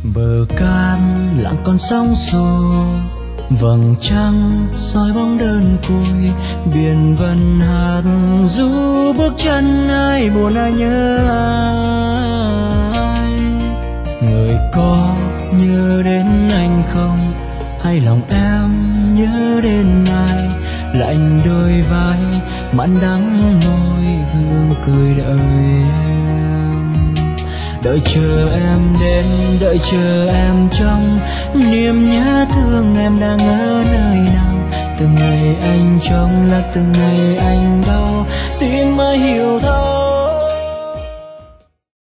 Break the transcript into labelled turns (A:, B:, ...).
A: Bờ cát lặng con sóng xô, vầng trăng soi bóng đơn côi, biển vẫn hát du bước chân ai buồn ai nhớ ai. Người có nhớ đến anh không, hay lòng em nhớ đến ai? Lạnh đôi vai mặn đắng môi, hương cười đợi em. Đợi chờ em đến, đợi chờ em trong niềm nhớ thương em đang ở nơi nào. Từng ngày anh trông là từng ngày anh đau, tim mới hiểu thấu.